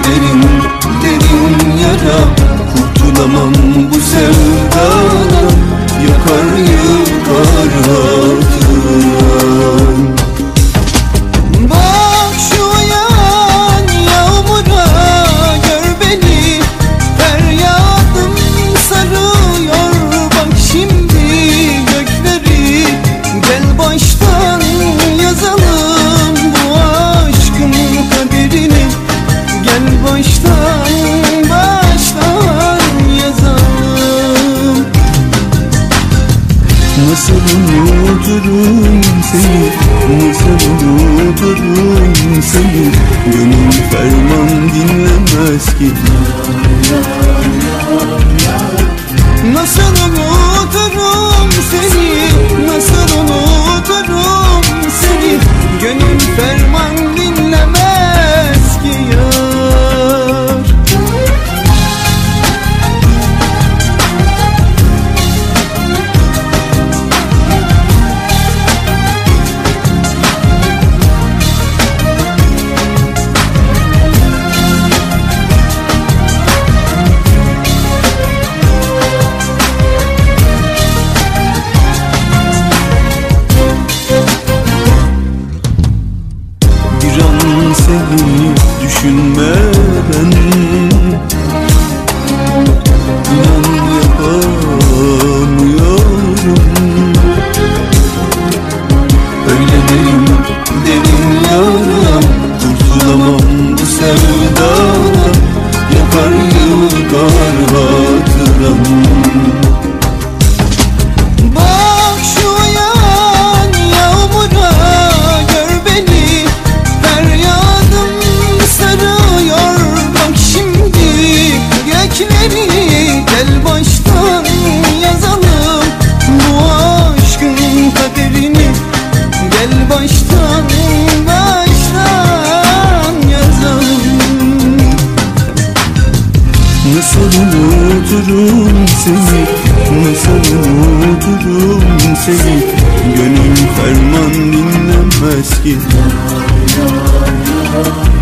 derin derin yara, kurtulamam bu sevdadan, yakar yıkar hatıran. Bak şu yağan yağmura, gör beni, feryadım sarıyor. Bak şimdi gökleri, gel baştan yazalım bu aşkın kaderini. Gel baştan yazalım. Nasıl unuturum seni, nasıl unuturum seni, gönül ferman dinlemez ki. Nasıl unuturum seni, nasıl unuturum seni, gönül ferman dinlemez ki yar. Seni düşünmeden inan yapamıyorum. Öyle derin derin yara, kurtulamam bu sevdadan, yakar yıkar hatıram. Bak şu yağan yağmura, gör beni, feryadım sarıyor. Bak şimdi gökleri, gel baştan yazalım bu aşkın kaderini. Gel baştan yazalım. Nasıl unuturum seni, nasıl unuturum seni, gönül ferman dinlemez ki.